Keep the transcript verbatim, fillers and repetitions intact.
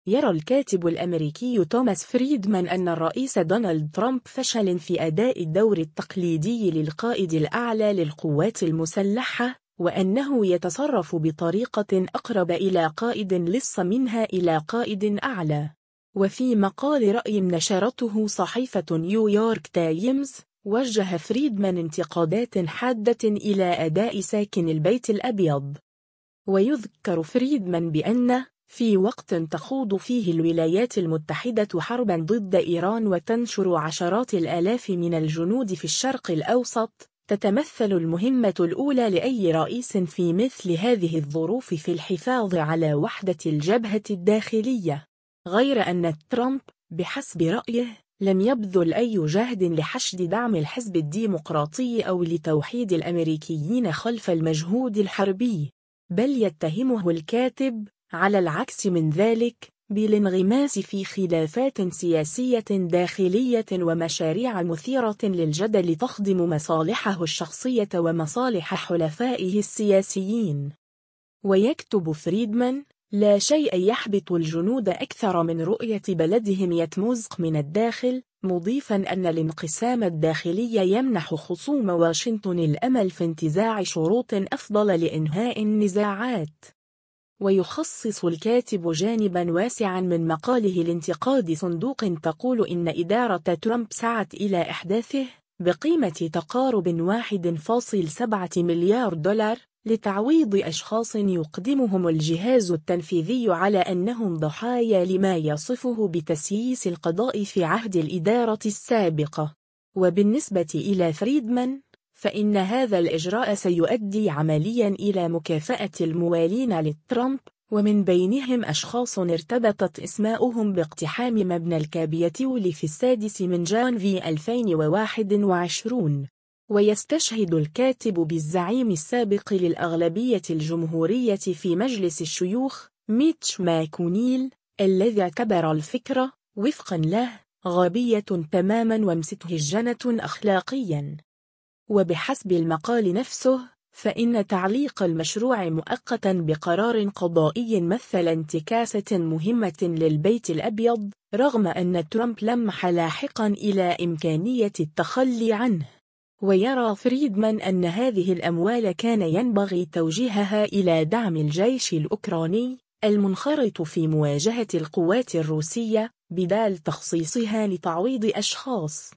يرى الكاتب الأمريكي توماس فريدمان أن الرئيس دونالد ترامب فشل في أداء الدور التقليدي للقائد الأعلى للقوات المسلحة، وأنه يتصرف بطريقة أقرب إلى قائد لص منها إلى قائد أعلى. وفي مقال رأي نشرته صحيفة نيويورك تايمز، وجه فريدمان انتقادات حادة إلى أداء ساكن البيت الأبيض. ويذكر فريدمان بأن في وقت تخوض فيه الولايات المتحدة حربا ضد إيران وتنشر عشرات الآلاف من الجنود في الشرق الأوسط، تتمثل المهمة الأولى لأي رئيس في مثل هذه الظروف في الحفاظ على وحدة الجبهة الداخلية. غير أن ترامب بحسب رأيه لم يبذل أي جهد لحشد دعم الحزب الديمقراطي أو لتوحيد الأمريكيين خلف المجهود الحربي، بل يتهمه الكاتب على العكس من ذلك بالانغماس في خلافات سياسية داخلية ومشاريع مثيرة للجدل تخدم مصالحه الشخصية ومصالح حلفائه السياسيين. ويكتب فريدمان: لا شيء يحبط الجنود أكثر من رؤية بلدهم يتمزق من الداخل، مضيفا أن الانقسام الداخلي يمنح خصوم واشنطن الأمل في انتزاع شروط أفضل لإنهاء النزاعات. ويخصص الكاتب جانبا واسعا من مقاله لانتقاد صندوق تقول إن إدارة ترامب سعت إلى إحداثه بقيمة تقارب واحد فاصلة سبعة مليار دولار لتعويض أشخاص يقدمهم الجهاز التنفيذي على أنهم ضحايا لما يصفه بتسييس القضاء في عهد الإدارة السابقة. وبالنسبة إلى فريدمان، فإن هذا الإجراء سيؤدي عمليا إلى مكافأة الموالين لترامب، ومن بينهم أشخاص ارتبطت اسماؤهم باقتحام مبنى الكابيتول في السادس من جانفي ألفين وواحد وعشرين. ويستشهد الكاتب بالزعيم السابق للأغلبية الجمهورية في مجلس الشيوخ ميتش ماكونيل، الذي اعتبر الفكرة وفقا له غبية تماما ومستهجنة أخلاقيا. وبحسب المقال نفسه، فإن تعليق المشروع مؤقتا بقرار قضائي مثل انتكاسة مهمة للبيت الأبيض، رغم أن ترامب لمح لاحقا إلى إمكانية التخلي عنه. ويرى فريدمان أن هذه الأموال كان ينبغي توجيهها إلى دعم الجيش الأوكراني المنخرط في مواجهة القوات الروسية، بدال تخصيصها لتعويض أشخاص